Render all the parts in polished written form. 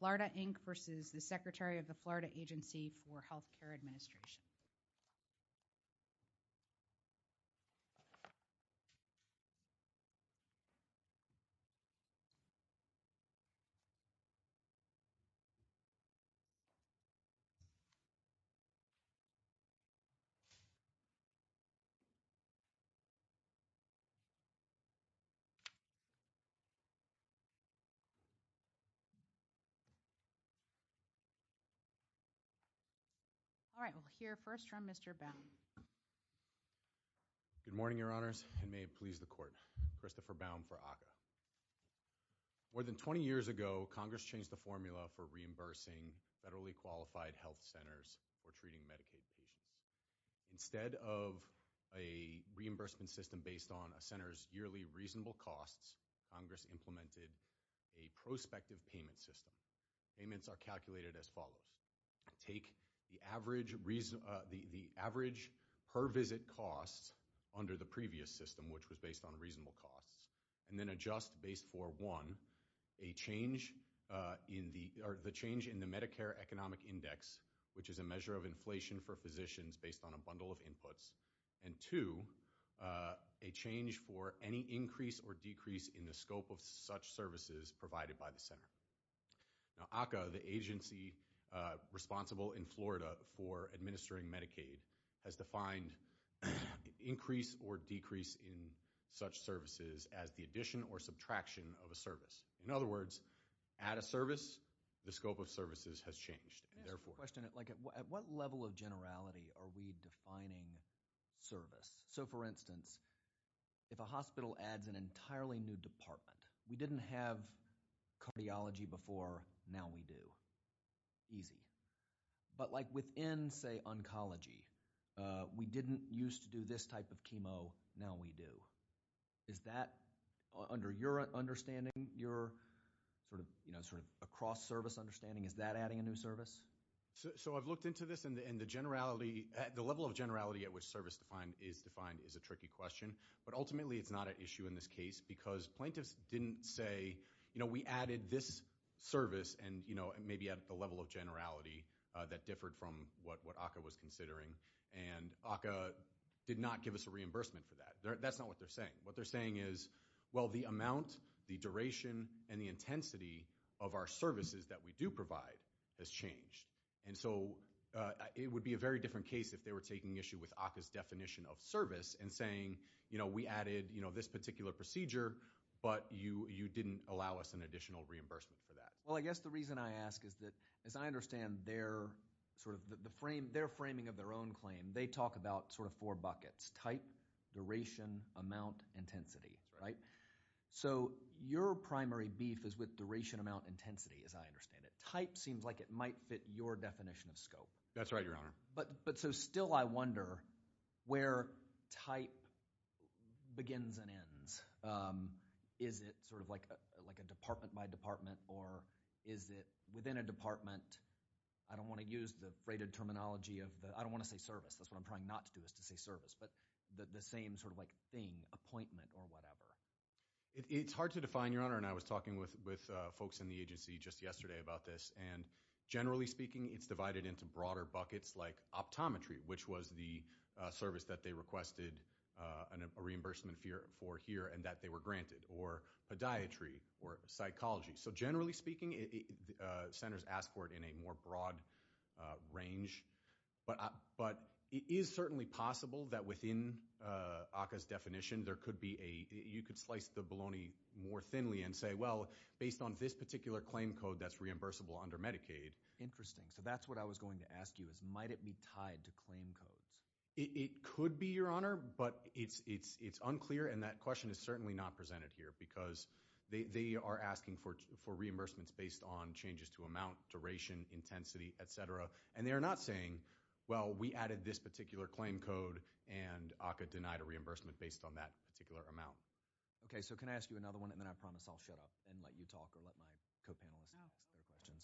Florida, Inc. versus the Secretary of the Florida Agency for Healthcare Administration. All right, we'll hear first from Mr. Baum. Good morning, Your Honors, and may it please the Court. Christopher Baum for ACCA. More than 20 years ago, Congress changed the formula for reimbursing federally qualified health centers for treating Medicaid patients. Instead of a reimbursement system based on a center's yearly reasonable costs, Congress implemented a prospective payment system. Payments are calculated as follows. Take the average per visit costs under the previous system, which was based on reasonable costs, and then adjust based for one, the change in the Medicare Economic Index, which is a measure of inflation for physicians based on a bundle of inputs, and two, a change for any increase or decrease in the scope of such services provided by the center. Now, ACCA, the agency responsible in Florida for administering Medicaid, has defined increase or decrease in such services as the addition or subtraction of a service. In other words, at a service, the scope of services has changed. And therefore, question, at what level of generality are we defining service? So, for instance, if a hospital adds an entirely new department, we didn't have cardiology before, now we do. Easy. But like within, say, oncology, we didn't used to do this type of chemo, now we do. Is that, under your understanding, your sort of across service understanding, is that adding a new service? So I've looked into this, and the generality, the level of generality at which service is defined is a tricky question. But ultimately, it's not an issue in this case because plaintiffs didn't say, we added this service and, maybe at the level of generality that differed from what ACCA was considering. And ACCA did not give us a reimbursement for that. That's not what they're saying. What they're saying is, well, the amount, the duration, and the intensity of our services that we do provide has changed. And so it would be a very different case if they were taking issue with ACCA's definition of service and saying, we added, this particular procedure, but you didn't allow us an additional reimbursement for that. Well, I guess the reason I ask is that, as I understand their sort of their framing of their own claim, they talk about sort of four buckets: type, duration, amount, intensity, right? So your primary beef is with duration, amount, intensity, as I understand it. Type seems like it might fit your definition of scope. That's right, Your Honor. But so still I wonder where type begins and ends. Is it sort of like a department by department, or is it within a department? I don't want to use the freighted terminology of I don't want to say service. That's what I'm trying not to do, is to say service. But the same sort of like thing, appointment or whatever. It's hard to define, Your Honor, and I was talking with folks in the agency just yesterday about this, and generally speaking, it's divided into broader buckets like optometry, which was the service that they requested a reimbursement for here and that they were granted, or podiatry or psychology. So generally speaking, centers ask for it in a more broad range, but it is certainly possible that within ACCA's definition, there could be you could slice the bologna more thinly and say, well, based on this particular claim code that's reimbursable under Medicaid. Interesting. So that's what I was going to ask you is, might it be tied to claim codes? It could be, Your Honor, but it's unclear, and that question is certainly not presented here because they are asking for reimbursements based on changes to amount, duration, intensity, et cetera, and they are not saying, well, we added this particular claim code and ACCA denied a reimbursement based on that particular amount. Okay, so can I ask you another one, and then I promise I'll shut up and let you talk or let my co-panelists ask their questions.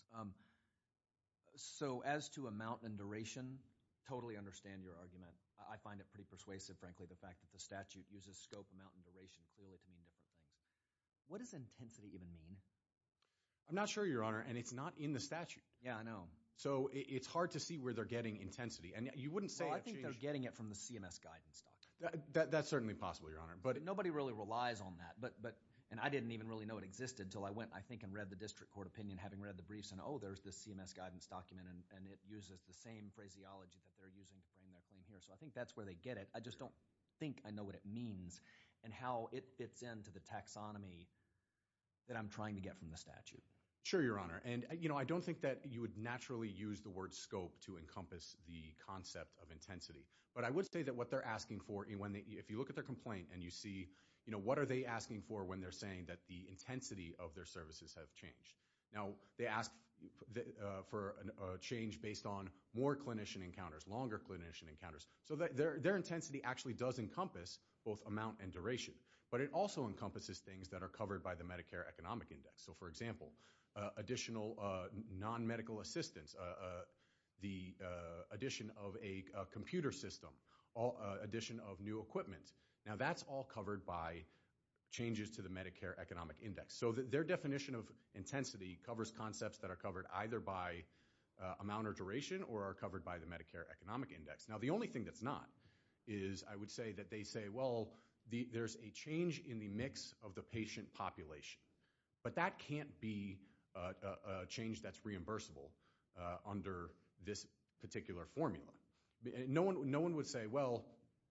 So as to amount and duration, totally understand your argument. I find it pretty persuasive, frankly, the fact that the statute uses scope, amount, and duration clearly to mean different things. What does intensity even mean? I'm not sure, Your Honor, and it's not in the statute. Yeah, I know. So it's hard to see where they're getting intensity. And you wouldn't say I think they're getting it from the CMS guidance document. That's certainly possible, Your Honor. But nobody really relies on that. And I didn't even really know it existed until I went, I think, and read the district court opinion, having read the briefs, and there's this CMS guidance document, and it uses the same phraseology that they're using to frame their claim here. So I think that's where they get it. I just don't think I know what it means and how it fits into the taxonomy that I'm trying to get from the statute. Sure, Your Honor. And, I don't think that you would naturally use the word scope to encompass the concept of intensity. But I would say that what they're asking for, if you look at their complaint and you see, what are they asking for when they're saying that the intensity of their services have changed? Now, they ask for a change based on more clinician encounters, longer clinician encounters. So their intensity actually does encompass both amount and duration. But it also encompasses things that are covered by the Medicare Economic Index. So, for example, additional non-medical assistance, the addition of a computer system, addition of new equipment. Now, that's all covered by changes to the Medicare Economic Index. So their definition of intensity covers concepts that are covered either by amount or duration or are covered by the Medicare Economic Index. Now, the only thing that's not is I would say that they say, well, there's a change in the mix of the patient population. But that can't be a change that's reimbursable under this particular formula. No one would say, well,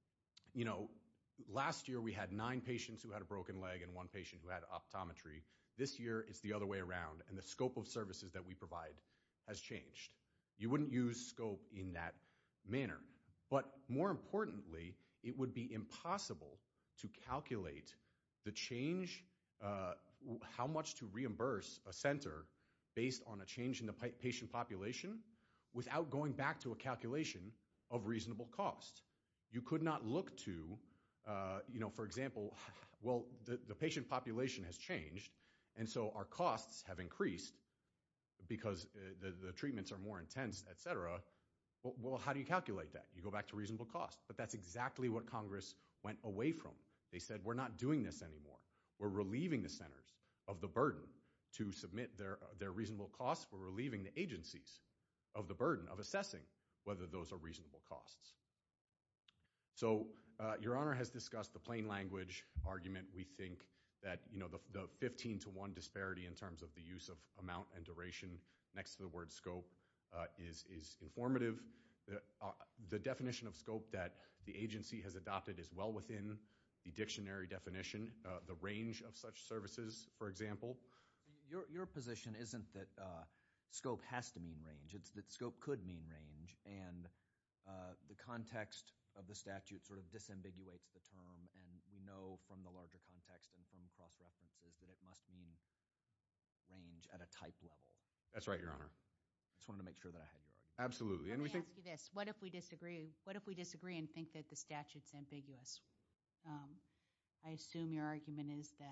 last year we had 9 patients who had a broken leg and 1 patient who had optometry. This year it's the other way around, and the scope of services that we provide has changed. You wouldn't use scope in that manner. But more importantly, it would be impossible to calculate the change, how much to reimburse a center based on a change in the patient population without going back to a calculation of reasonable cost. You could not look to, for example, well, the patient population has changed, and so our costs have increased because the treatments are more intense, et cetera. Well, how do you calculate that? You go back to reasonable cost. But that's exactly what Congress went away from. They said, we're not doing this anymore. We're relieving the centers of the burden to submit their reasonable costs. We're relieving the agencies of the burden of assessing whether those are reasonable costs. So Your Honor has discussed the plain language argument. We think that the 15-to-1 disparity in terms of the use of amount and duration next to the word scope is informative. The definition of scope that the agency has adopted is well within the dictionary definition, the range of such services, for example. Your position isn't that scope has to mean range. It's that scope could mean range, and the context of the statute sort of disambiguates the term, and we know from the larger context and from cross-references that it must mean range at a type level. That's right, Your Honor. I just wanted to make sure that I had your argument. Absolutely. Let me ask you this. What if we disagree? What if we disagree and think that the statute's ambiguous? I assume your argument is that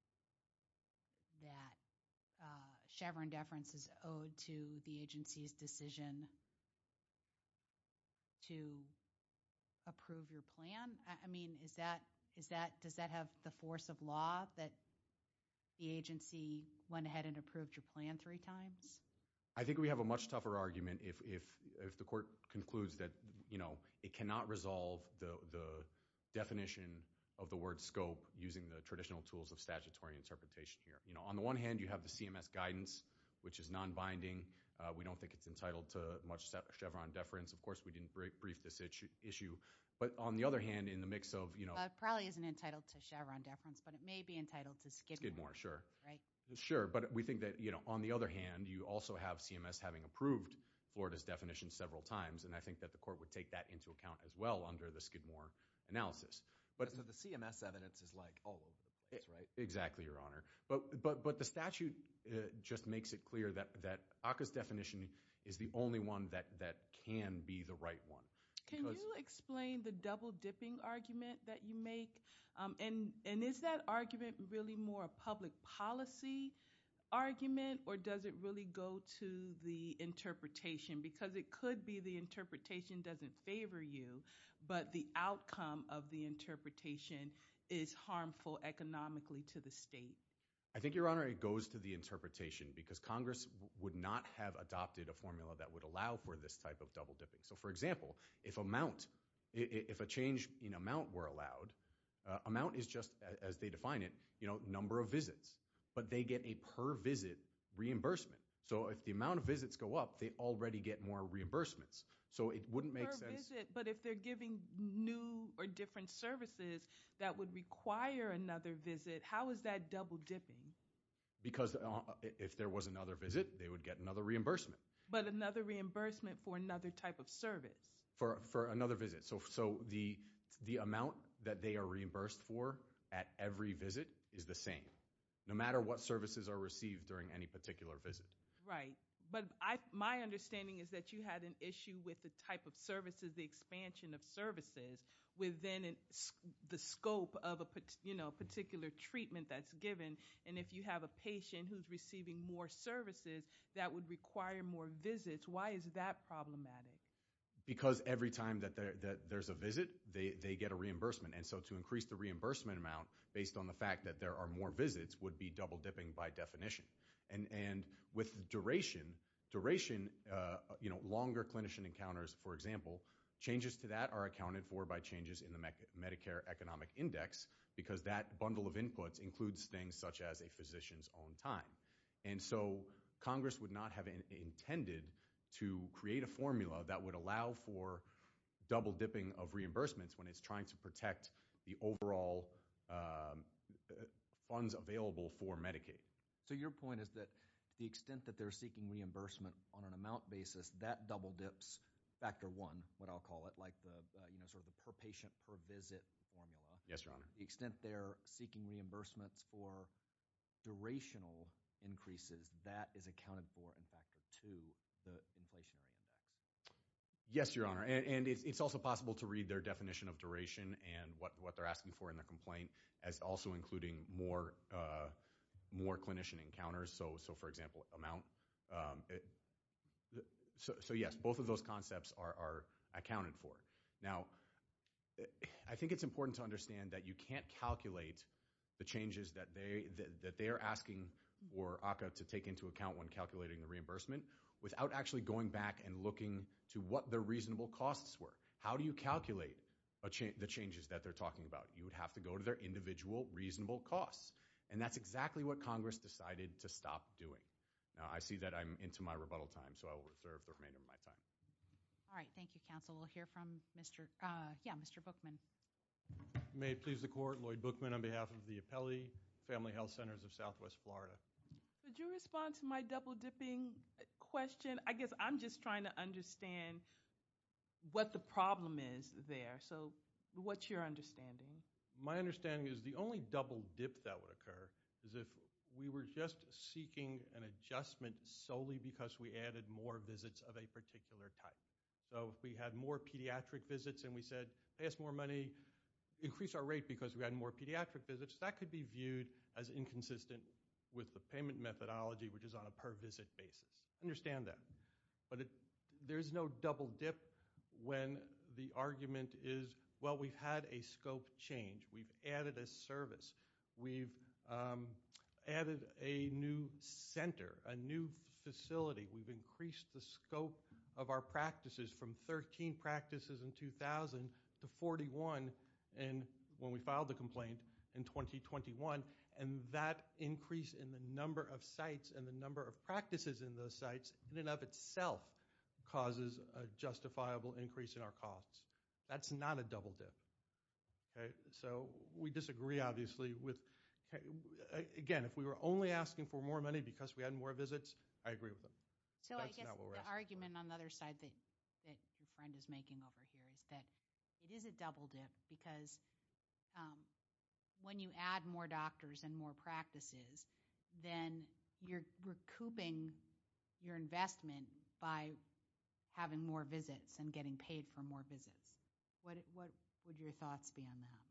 Chevron deference is owed to the agency's decision to approve your plan. I mean, does that have the force of law that the agency went ahead and approved your plan 3 times? I think we have a much tougher argument if the court concludes that it cannot resolve the definition of the word scope using the traditional tools of statutory interpretation here. On the one hand, you have the CMS guidance, which is non-binding. We don't think it's entitled to much Chevron deference. Of course, we didn't brief this issue. But on the other hand, in the mix of it probably isn't entitled to Chevron deference, but it may be entitled to Skidmore. Skidmore, sure. Right? Sure, but we think that, on the other hand, you also have CMS having approved Florida's definition several times, and I think that the court would take that into account as well under the Skidmore analysis. But so the CMS evidence is like all over the place, right? Exactly, Your Honor. But the statute just makes it clear that ACCA's definition is the only one that can be the right one. Can you explain the double-dipping argument that you make? And is that argument really more a public policy argument, or does it really go to the interpretation? Because it could be the interpretation doesn't favor you, but the outcome of the interpretation is harmful economically to the state. I think, Your Honor, it goes to the interpretation because Congress would not have adopted a formula that would allow for this type of double dipping. So, for example, if a change in amount were allowed, amount is just, as they define it, number of visits. But they get a per visit reimbursement. So if the amount of visits go up, they already get more reimbursements. So it wouldn't make sense. Per visit, but if they're giving new or different services that would require another visit, how is that double dipping? Because if there was another visit, they would get another reimbursement. But another reimbursement for another type of service. For another visit. So the amount that they are reimbursed for at every visit is the same, no matter what services are received during any particular visit. Right. But my understanding is that you had an issue with the type of services, the expansion of services within the scope of a particular treatment that's given. And if you have a patient who's receiving more services, that would require more visits. Why is that problematic? Because every time that there's a visit, they get a reimbursement. And so to increase the reimbursement amount based on the fact that there are more visits would be double dipping by definition. And with duration, longer clinician encounters, for example, changes to that are accounted for by changes in the Medicare Economic Index because that bundle of inputs includes things such as a physician's own time. And so Congress would not have intended to create a formula that would allow for double dipping of reimbursements when it's trying to protect the overall funds available for Medicaid. So your point is that to the extent that they're seeking reimbursement on an amount basis, that double dips factor one, what I'll call it, like the sort of the per patient per visit formula. Yes, Your Honor. To the extent they're seeking reimbursements for durational increases, that is accounted for in factor two, the inflationary index. Yes, Your Honor. And it's also possible to read their definition of duration and what they're asking for in their complaint as also including more clinician encounters. So for example, amount. So yes, both of those concepts are accounted for. Now, I think it's important to understand that you can't calculate the changes that they are asking for ACA to take into account when calculating the reimbursement without actually going back and looking to what their reasonable costs were. How do you calculate the changes that they're talking about? You would have to go to their individual reasonable costs. And that's exactly what Congress decided to stop doing. Now, I see that I'm into my rebuttal time, so I will reserve the remainder of my time. All right. Thank you, counsel. We'll hear from Mr. Bookman. May it please the Court, Lloyd Bookman on behalf of the Appellee Family Health Centers of Southwest Florida. Could you respond to my double dipping question? I guess I'm just trying to understand what the problem is there. So what's your understanding? My understanding is the only double dip that would occur is if we were just seeking an adjustment solely because we added more visits of a particular type. So if we had more pediatric visits and we said, pay us more money, increase our rate because we had more pediatric visits, that could be viewed as inconsistent with the payment methodology, which is on a per visit basis. Understand that. But there's no double dip when the argument is, well, we've had a scope change. We've added a service. We've added a new center, a new facility. We've increased the scope of our practices from 13 practices in 2000 to 41 when we filed the complaint in 2021. And that increase in the number of sites and the number of practices in those sites in and of itself causes a justifiable increase in our costs. That's not a double dip. Okay? So we disagree, obviously, with, again, if we were only asking for more money because we had more visits, I agree with them. So I guess the argument on the other side that your friend is making over here is that it is a double dip because when you add more doctors and more practices, then you're recouping your investment by having more visits and getting paid for more visits. What would your thoughts be on that?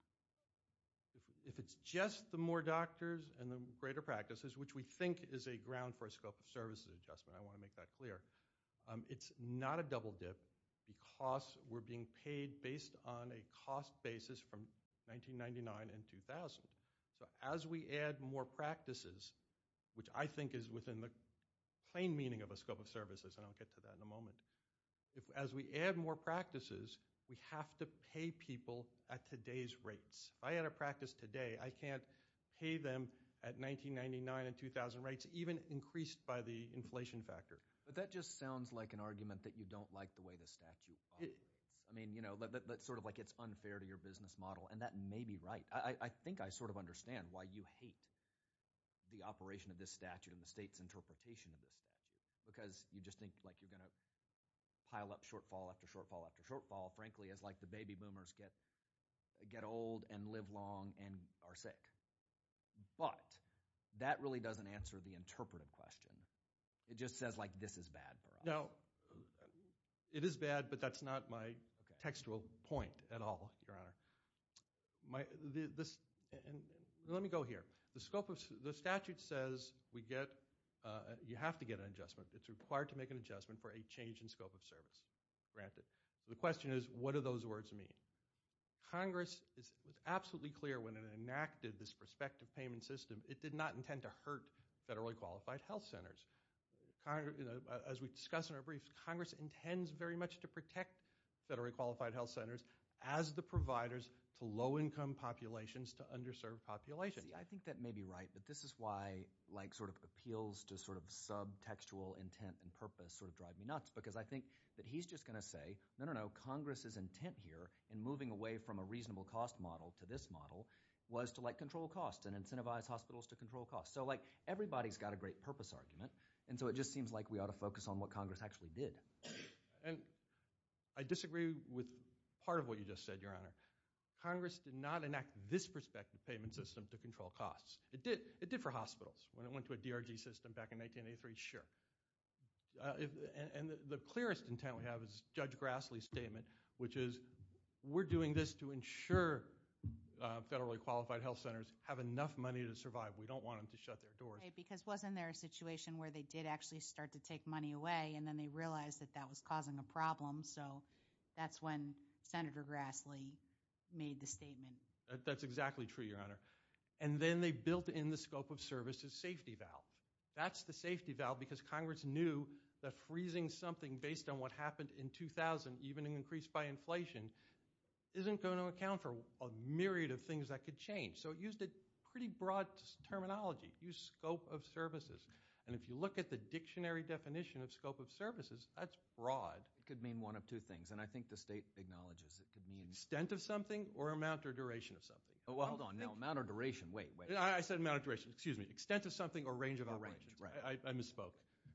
If it's just the more doctors and the greater practices, which we think is a ground for a scope of services adjustment, I want to make that clear, it's not a double dip because we're being paid based on a cost basis from 1999 and 2000. So as we add more practices, which I think is within the plain meaning of a scope of services, and I'll get to that in a moment, as we add more practices, we have to pay people at today's rates. If I had a practice today, I can't pay them at 1999 and 2000 rates, even increased by the inflation factor. But that just sounds like an argument that you don't like the way the statute operates. I mean, that's sort of like it's unfair to your business model, and that may be right. I think I sort of understand why you hate the operation of this statute and the state's interpretation of this statute, because you just think like you're going to pile up shortfall after shortfall after shortfall, frankly, as like the baby boomers get old and live long and are sick. But that really doesn't answer the interpretive question. It just says like this is bad for us. Now, it is bad, but that's not my textual point at all, Your Honor. Let me go here. The statute says you have to get an adjustment. It's required to make an adjustment for a change in scope of service. Granted. So the question is, what do those words mean? Congress was absolutely clear when it enacted this prospective payment system, it did not intend to hurt federally qualified health centers. As we discussed in our briefs, Congress intends very much to protect federally qualified health centers as the providers to low-income populations, to underserved populations. See, I think that may be right, but this is why like sort of appeals to sort of subtextual intent and purpose sort of drive me nuts, because I think that he's just going to say, no, Congress's intent here in moving away from a reasonable cost model to this model was to like control costs and incentivize hospitals to control costs. So like everybody's got a great purpose argument, and so it just seems like we ought to focus on what Congress actually did. And I disagree with part of what you just said, Your Honor. Congress did not enact this prospective payment system to control costs. It did for hospitals. When it went to a DRG system back in 1983, sure. And the clearest intent we have is Judge Grassley's statement, which is we're doing this to ensure federally qualified health centers have enough money to survive. We don't want them to shut their doors. Right, because wasn't there a situation where they did actually start to take money away and then they realized that that was causing a problem? So that's when Senator Grassley made the statement. That's exactly true, Your Honor. And then they built in the scope of services safety valve. That's the safety valve because Congress knew that freezing something based on what happened in 2000, even increased by inflation, isn't going to account for a myriad of things that could change. So it used a pretty broad terminology, used scope of services. And if you look at the dictionary definition of scope of services, that's broad. It could mean one of two things, and I think the state acknowledges it could mean extent of something or amount or duration of something. Oh, well, hold on. Now, amount or duration. Wait. I said amount or duration. Excuse me. Extent of something or range of operations. Right. I misspoke.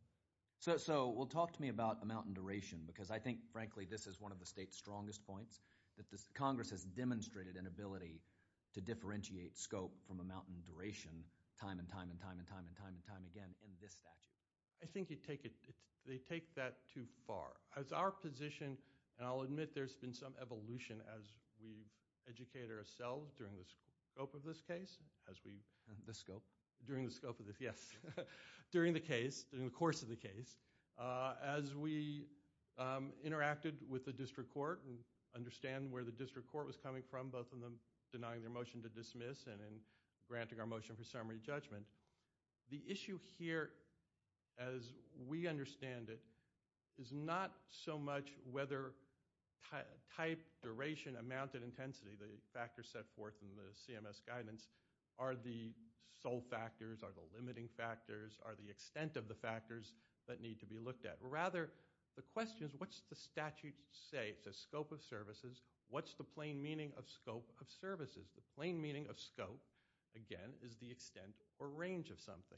So well, talk to me about amount and duration, because I think, frankly, this is one of the state's strongest points, that Congress has demonstrated an ability to differentiate scope from amount and duration time and time again in this statute. I think they take that too far. As our position, and I'll admit there's been some evolution as we've educated ourselves during the scope of this case, The scope? During the scope of this, yes. during the course of the case, as we interacted with the district court and understand where the district court was coming from, both in them denying their motion to dismiss and in granting our motion for summary judgment. The issue here, as we understand it, is not so much whether type, duration, amount, and intensity, the factors set forth in the CMS guidance, are the sole factors, are the limiting factors, are the extent of the factors that need to be looked at. Rather, the question is, what's the statute say? It says scope of services. What's the plain meaning of scope of services? The plain meaning of scope, again, is the extent or range of something.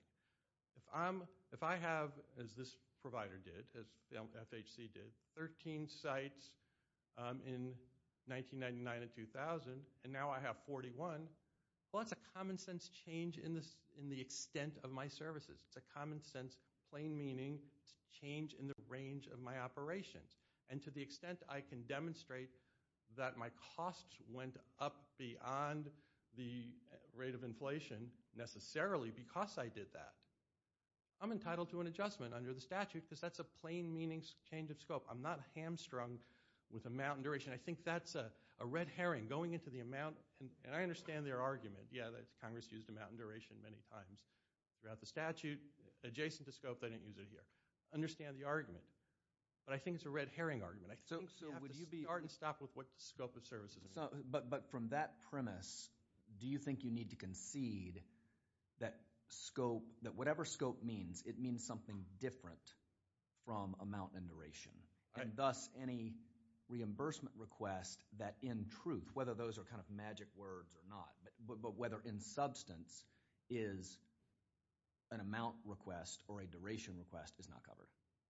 If I have, as this provider did, as FHC did, 13 sites in 1999 and 2000, and now I have 41, well, that's a common sense change in the extent of my services. It's a common sense, plain meaning change in the range of my operations. And to the extent I can demonstrate that my costs went up beyond the rate of inflation necessarily because I did that, I'm entitled to an adjustment under the statute because that's a plain meaning change of scope. I'm not hamstrung with amount and duration. I think that's a red herring going into the amount, and I understand their argument. Yeah, that Congress used amount and duration many times throughout the statute. Adjacent to scope, they didn't use it here. Understand the argument. But I think it's a red herring argument. I think you have to start and stop with what the scope of services means. But from that premise, do you think you need to concede that whatever scope means, it means something different from amount and duration? And thus, any reimbursement request that in truth, whether those are kind of magic words or not, but whether in substance is an amount request or a duration request is not covered?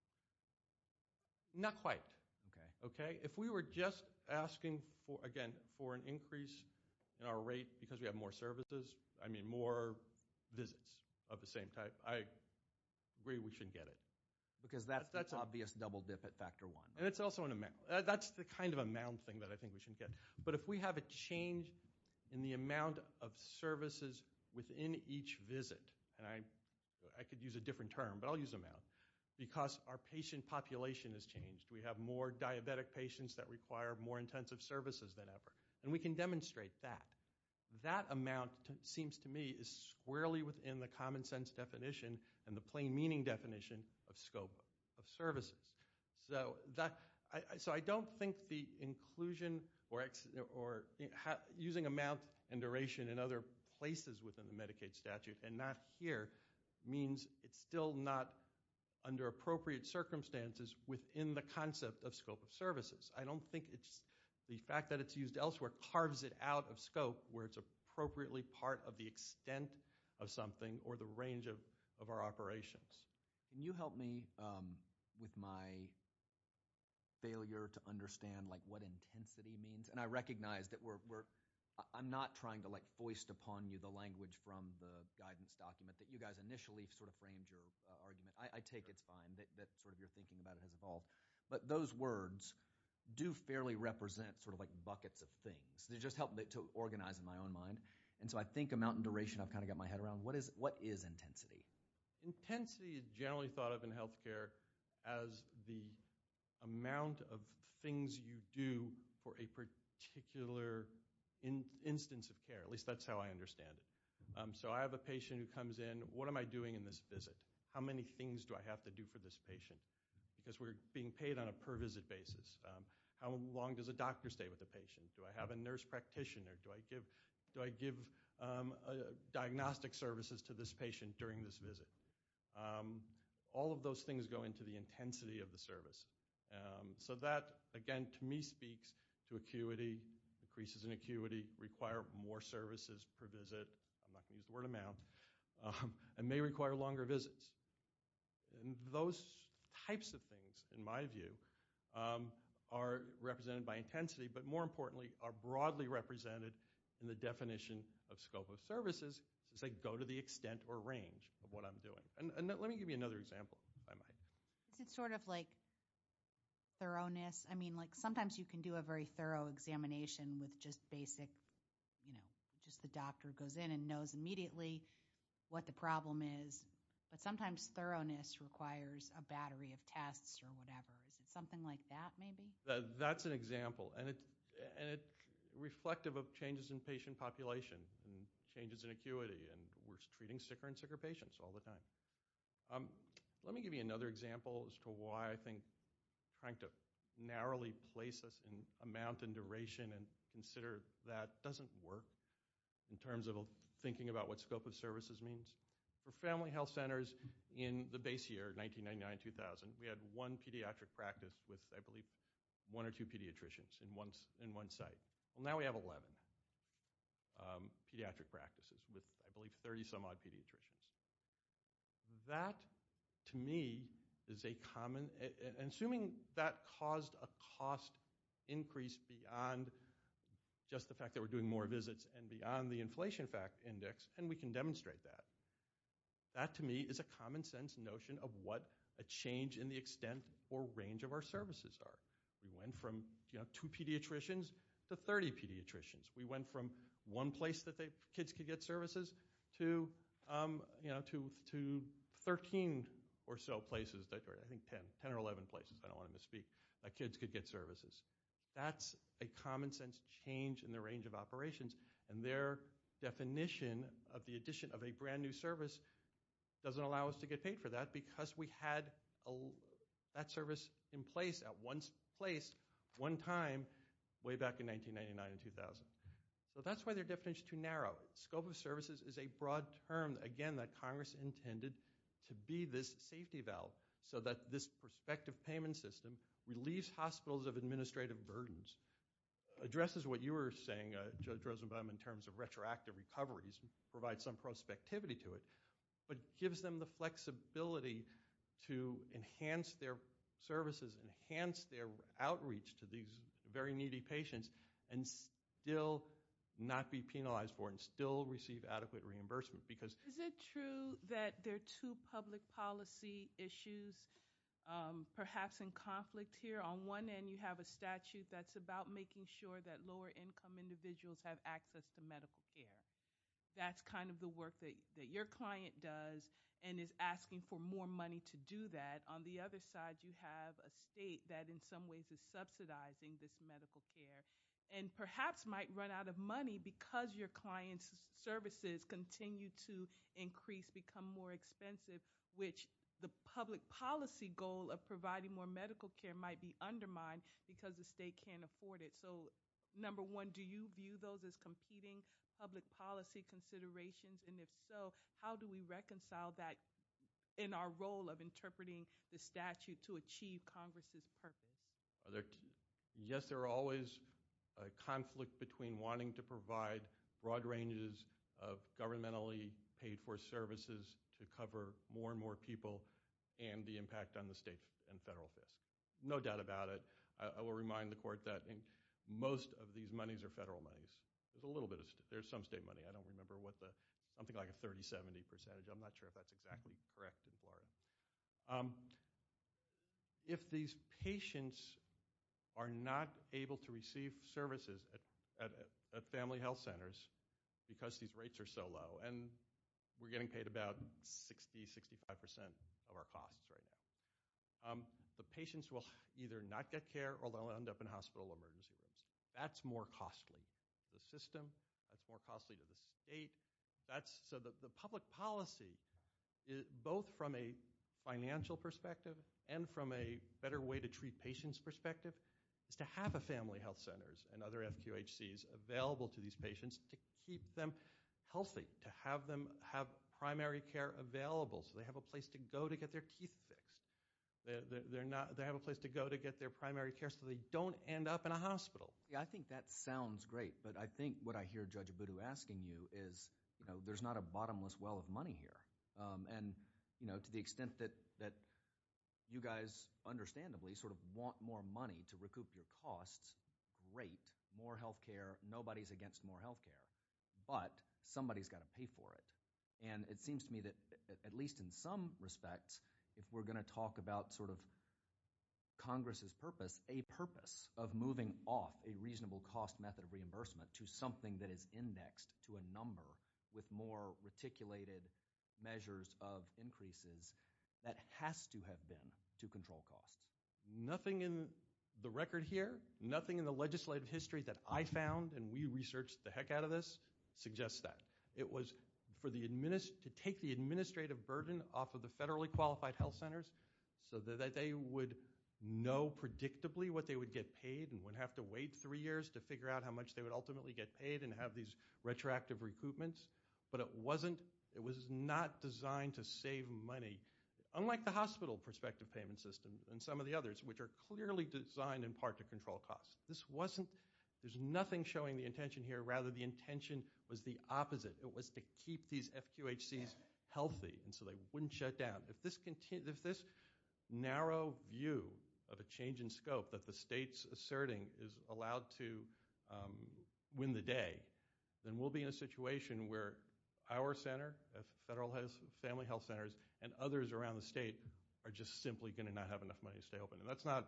Not quite. Okay. If we were just asking for an increase in our rate because we have more services, more visits of the same type, I agree we shouldn't get it. Because that's the obvious double dip at factor one. And it's also an amount. That's the kind of amount thing that I think we shouldn't get. But if we have a change in the amount of services within each visit, and I could use a different term, but I'll use amount, because our patient population has changed. We have more diabetic patients that require more intensive services than ever. And we can demonstrate that. That amount seems to me is squarely within the common sense definition and the plain meaning definition of scope of services. So I don't think the inclusion or using amount and duration in other places within the Medicaid statute and not here means it's still not under appropriate circumstances within the concept of scope of services. I don't think it's the fact that it's used elsewhere carves it out of scope where it's appropriately part of the extent of something or the range of our operations. Can you help me with my failure to understand what intensity means? And I recognize that I'm not trying to foist upon you the language from the guidance document that you guys initially sort of framed your argument. I take it's fine that sort of your thinking about it has evolved. But those words do fairly represent sort of buckets of things. They just help to organize in my own mind. And so I think amount and duration I've kind of got my head around. What is intensity? Intensity is generally thought of in healthcare as the amount of things you do for a particular instance of care. At least that's how I understand it. So I have a patient who comes in. What am I doing in this visit? How many things do I have to do for this patient? Because we're being paid on a per-visit basis. How long does a doctor stay with the patient? Do I have a nurse practitioner? Do I give diagnostic services to this patient during this visit? All of those things go into the intensity of the service. So that, again, to me speaks to acuity, increases in acuity, require more services per visit. I'm not going to use the word amount. And may require longer visits. And those types of things, in my view, are represented by intensity, but more importantly, are broadly represented in the definition of scope of services, to say go to the extent or range of what I'm doing. And let me give you another example, if I might. Is it sort of like thoroughness? I mean, sometimes you can do a very thorough examination with just basic, just the doctor goes in and knows immediately what the problem is. But sometimes thoroughness requires a battery of tests or whatever. Is it something like that, maybe? That's an example. And it's reflective of changes in patient population and changes in acuity. And we're treating sicker and sicker patients all the time. Let me give you another example as to why I think trying to narrowly place us in amount and duration and consider that doesn't work in terms of thinking about what scope of services means. For family health centers in the base year, 1999-2000, we had one pediatric practice with, I believe, one or two pediatricians in one site. Well, now we have 11 pediatric practices with, I believe, 30-some-odd pediatricians. That, to me, is a common, and assuming that caused a cost increase beyond just the fact that we're doing more visits and beyond the inflation fact index, and we can demonstrate that. That, to me, is a common sense notion of what a change in the extent or range of our services are. We went from 2 pediatricians to 30 pediatricians. We went from one place that kids could get services to 13 or so places, I think 10 or 11 places, I don't want to misspeak, that kids could get services. That's a common sense change in the range of operations, and their definition of the addition of a brand new service doesn't allow us to get paid for that because we had that service in place at one time, way back in 1999 and 2000. So that's why their definition is too narrow. Scope of services is a broad term, again, that Congress intended to be this safety valve so that this prospective payment system relieves hospitals of administrative burdens, addresses what you were saying, Judge Rosenbaum, in terms of retroactive recoveries, provides some prospectivity to it, but gives them the flexibility to enhance their services, enhance their outreach to these very needy patients, and still not be penalized for it and still receive adequate reimbursement. Because is it true that there are two public policy issues perhaps in conflict here? On one end, you have a statute that's about making sure that lower income individuals have access to medical care. That's kind of the work that your client does and is asking for more money to do that. On the other side, you have a state that in some ways is subsidizing this medical care and perhaps might run out of money because your client's services continue to increase, become more expensive, which the public policy goal of providing more medical care might be undermined because the state can't afford it. So, number one, do you view those as competing public policy considerations? And if so, how do we reconcile that in our role of interpreting the statute to achieve Congress's purpose? Yes, there are always a conflict between wanting to provide broad ranges of governmentally paid for services to cover more and more people and the impact on the state and federal fisc. No doubt about it. I will remind the court that most of these monies are federal monies. There's some state money. I don't remember something like a 30-70%. I'm not sure if that's exactly correct in Florida. If these patients are not able to receive services at family health centers because these rates are so low, and we're getting paid about 60-65% of our costs right now, the patients will either not get care or they'll end up in hospital emergency rooms. That's more costly to the system. That's more costly to the state. So the public policy, both from a financial perspective and from a better way to treat patients perspective, is to have a family health centers and other FQHCs available to these patients to keep them healthy, to have them have primary care available so they have a place to go to get their teeth fixed. They have a place to go to get their primary care so they don't end up in a hospital. Yeah, I think that sounds great, but I think what I hear Judge Abudu asking you is, there's not a bottomless well of money here. And to the extent that you guys understandably sort of want more money to recoup your costs, great, more health care, nobody's against more health care, but somebody's got to pay for it. And it seems to me that, at least in some respects, if we're going to talk about sort of Congress's purpose, a purpose of moving off a reasonable cost method of reimbursement to something that is indexed to a number with more reticulated measures of increases, that has to have been to control costs. Nothing in the record here, nothing in the legislative history that I found, and we researched the heck out of this, suggests that. It was to take the administrative burden off of the federally qualified health centers so that they would know predictably what they would get paid and wouldn't have to wait 3 years to figure out how much they would ultimately get paid and have these retroactive recoupments. But it was not designed to save money. Unlike the hospital prospective payment system and some of the others, which are clearly designed in part to control costs. There's nothing showing the intention here. Rather, the intention was the opposite. It was to keep these FQHCs healthy, and so they wouldn't shut down. If this narrow view of a change in scope that the state's asserting is allowed to win the day, then we'll be in a situation where our center, federal family health centers, and others around the state are just simply going to not have enough money to stay open. And that's not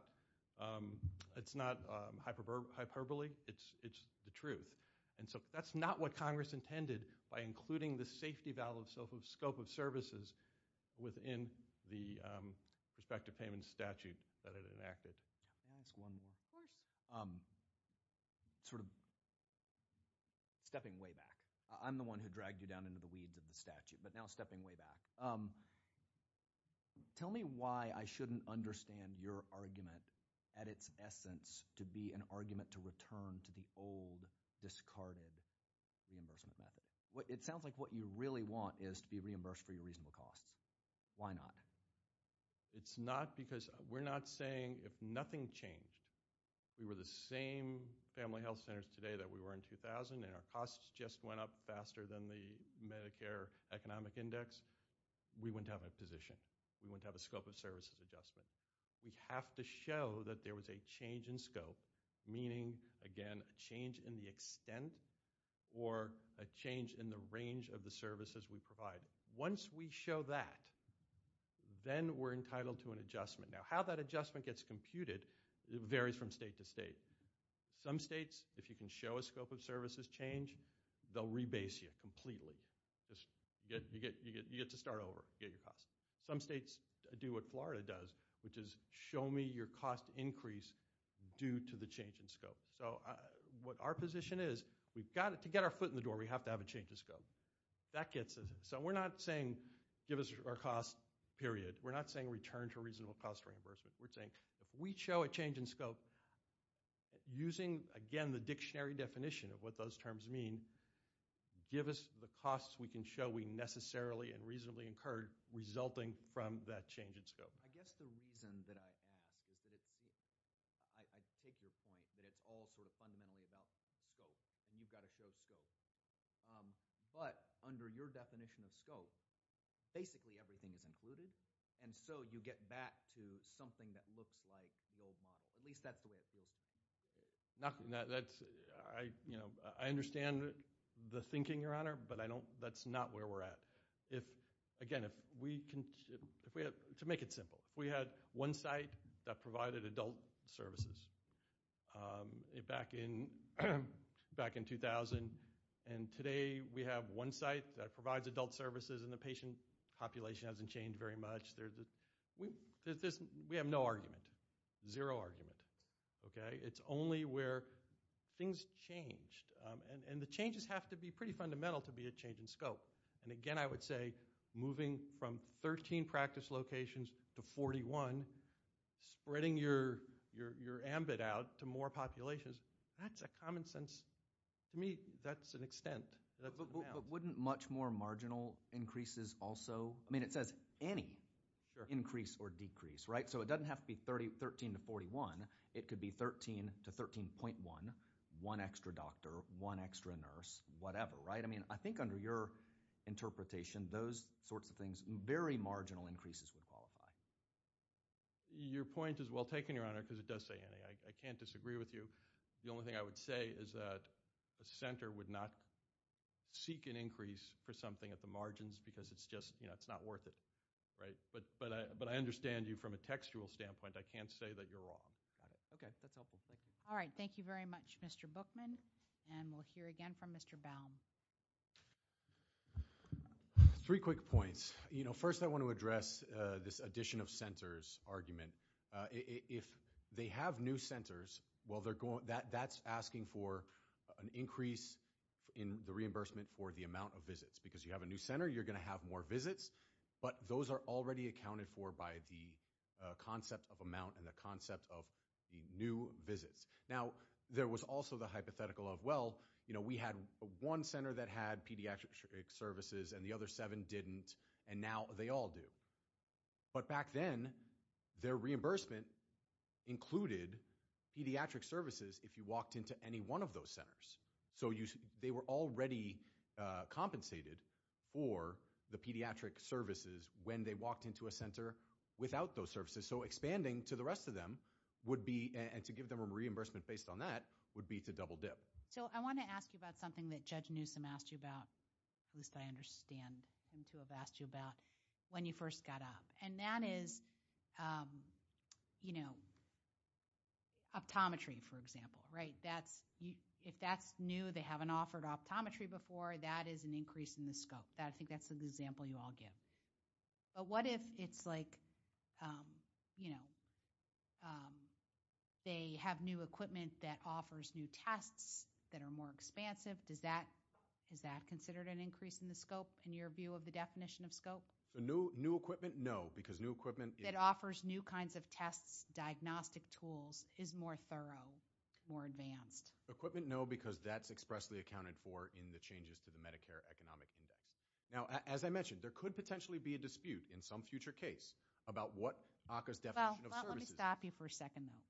hyperbole. It's the truth. And so that's not what Congress intended by including the safety valve of scope of services within the prospective payment statute that it enacted. May I ask one more? Of course. sort of stepping way back. I'm the one who dragged you down into the weeds of the statute, but now stepping way back. Tell me why I shouldn't understand your argument at its essence to be an argument to return to the old, discarded reimbursement method. It sounds like what you really want is to be reimbursed for your reasonable costs. Why not? It's not because we're not saying if nothing changed, we were the same family health centers today that we were in 2000, and our costs just went up faster than the Medicare Economic Index, we wouldn't have a position. We wouldn't have a scope of services adjustment. We have to show that there was a change in scope, meaning, again, a change in the extent or a change in the range of the services we provide. Once we show that, then we're entitled to an adjustment. Now, how that adjustment gets computed, it varies from state to state. Some states, if you can show a scope of services change, they'll rebase you completely. Just you get to start over, get your cost. Some states do what Florida does, which is show me your cost increase due to the change in scope. So what our position is, we've got to get our foot in the door, we have to have a change in scope. That gets us. So we're not saying give us our cost, period. We're not saying return to reasonable cost reimbursement. We're saying if we show a change in scope, using, again, the dictionary definition of what those terms mean, give us the costs we can show we necessarily and reasonably incurred resulting from that change in scope. I guess the reason that I ask is that I take your point that it's all sort of fundamentally about scope, and you've got to show scope. But under your definition of scope, basically everything is included, and so you get back to something that looks like the old model. At least that's the way it feels to me. I understand the thinking, Your Honor, but that's not where we're at. To make it simple, if we had one site that provided adult services back in 2000, and today we have one site that provides adult services and the patient population hasn't changed very much, we have no argument, zero argument. Okay? It's only where things changed, and the changes have to be pretty fundamental to be a change in scope. And again, I would say moving from 13 practice locations to 41, spreading your ambit out to more populations, that's a common sense. To me, that's an extent. That's but wouldn't much more marginal increases also? I mean, it says any increase or decrease, right? So it doesn't have to be 13 to 41. It could be 13 to 13.1, one extra doctor, one extra nurse, whatever, right? I mean, I think under your interpretation, those sorts of things, very marginal increases would qualify. Your point is well taken, Your Honor, because it does say any. I can't disagree with you. The only thing I would say is that a center would not seek an increase for something at the margins because it's just, it's not worth it, right? But I understand you from a textual standpoint. I can't say that you're wrong. Got it. Okay, that's helpful. Thank you. All right, thank you very much, Mr. Bookman, and we'll hear again from Mr. Baum. 3 quick points. First I want to address this addition of centers argument. If they have new centers, well, that's asking for an increase in the reimbursement for the amount of visits. Because you have a new center, you're going to have more visits, but those are already accounted for by the concept of amount and the concept of the new visits. Now, there was also the hypothetical of, we had one center that had pediatric services and the other 7 didn't, and now they all do. But back then, their reimbursement included pediatric services if you walked into any one of those centers. So they were already compensated for the pediatric services when they walked into a center without those services. So expanding to the rest of them would be, and to give them a reimbursement based on that, would be to double dip. So I want to ask you about something that Judge Newsom asked you about, at least I understand him to have asked you about, when you first got up. And that is, optometry, for example, right? If that's new, they haven't offered optometry before, that is an increase in the scope. I think that's the example you all give. But what if it's like, they have new equipment that offers new tests that are more expansive. Is that considered an increase in the scope in your view of the definition of scope? So new equipment, no, because new equipment that offers new kinds of tests, diagnostic tools, is more thorough, more advanced. Equipment, no, because that's expressly accounted for in the changes to the Medicare Economic Index. Now, as I mentioned, there could potentially be a dispute in some future case about what ACCA's definition of services. Let me stop you for a second, though.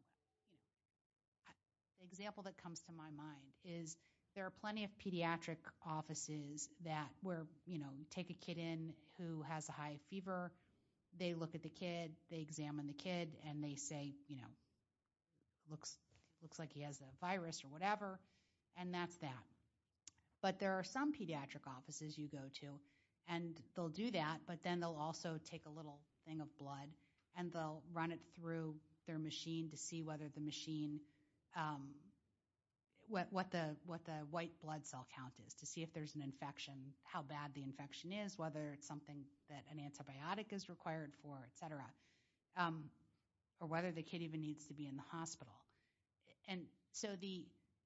The example that comes to my mind is there are plenty of pediatric offices where you take a kid in who has a high fever, they look at the kid, they examine the kid, and they say, looks like he has a virus or whatever, and that's that. But there are some pediatric offices you go to, and they'll do that, but then they'll also take a little thing of blood, and they'll run it through their machine to see whether the machine, what the white blood cell count is, to see if there's an infection, how bad the infection is, whether it's something that an antibiotic is required for, et cetera, or whether the kid even needs to be in the hospital. And so the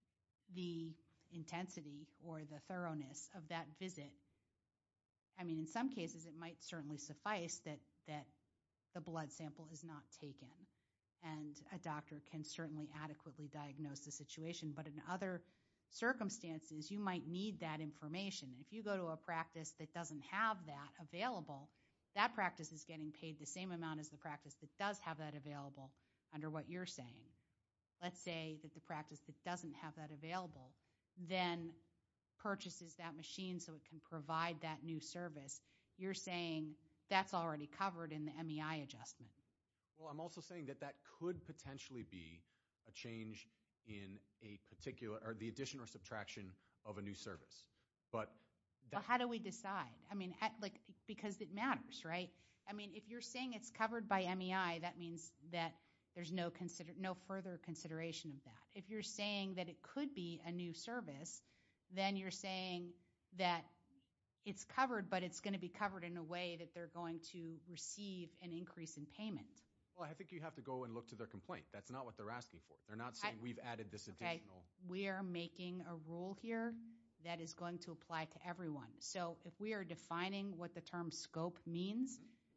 intensity or the thoroughness of that visit, I mean, in some cases it might certainly suffice that the blood sample is not taken, and a doctor can certainly adequately diagnose the situation. But in other circumstances, you might need that information. If you go to a practice that doesn't have that available, that practice is getting paid the same amount as the practice that does have that available under what you're saying. Let's say that the practice that doesn't have that available then purchases that machine so it can provide that new service. You're saying that's already covered in the MEI adjustment. Well, I'm also saying that could potentially be a change in a particular, or the addition or subtraction of a new service. But how do we decide? I mean, because it matters, right? I mean, if you're saying it's covered by MEI, that means that there's no further consideration of that. If you're saying that it could be a new service, then you're saying that it's covered, but it's going to be covered in a way that they're going to receive an increase in payment. Well, I think you have to go and look to their complaint. That's not what they're asking for. They're not saying we've added this additional. Okay. We are making a rule here that is going to apply to everyone. So if we are defining what the term scope means,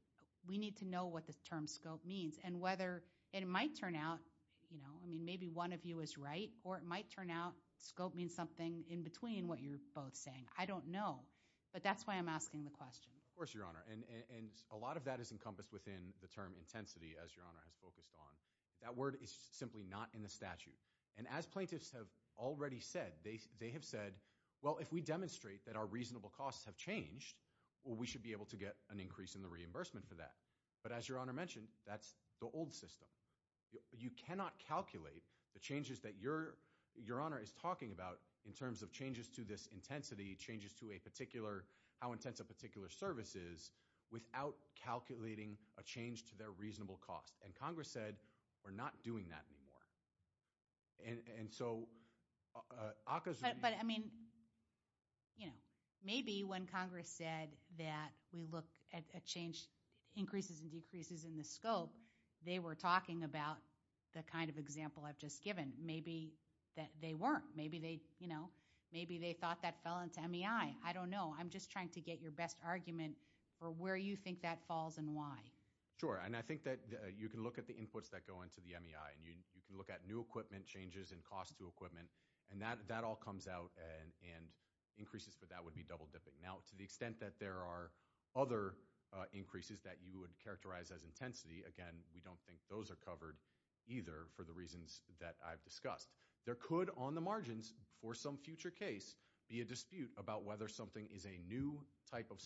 we need to know what the term scope means, and whether it might turn out, I mean, maybe one of you is right, or it might turn out scope means something in between what you're both saying. I don't know, but that's why I'm asking the question. Of course, Your Honor, and a lot of that is encompassed within the term intensity, as Your Honor has focused on. That word is simply not in the statute. And as plaintiffs have already said, they have said, well, if we demonstrate that our reasonable costs have changed, well, we should be able to get an increase in the reimbursement for that. But as Your Honor mentioned, that's the old system. You cannot calculate the changes that Your Honor is talking about in terms of changes to this intensity, changes to how intense a particular service is, without calculating a change to their reasonable cost. And Congress said, we're not doing that anymore. And so ACCA's... But I mean, maybe when Congress said that we look at increases and decreases in the scope, they were talking about the kind of example I've just given. Maybe that they weren't. Maybe they thought that fell into MEI. I don't know. I'm just trying to get your best argument for where you think that falls and why. Sure, and I think that you can look at the inputs that go into the MEI, and you can look at new equipment changes and cost to equipment, and that all comes out, and increases for that would be double dipping. Now, to the extent that there are other increases that you would characterize as intensity, again, we don't think those are covered either for the reasons that I've discussed. There could, on the margins, for some future case, be a dispute about whether something is a new type of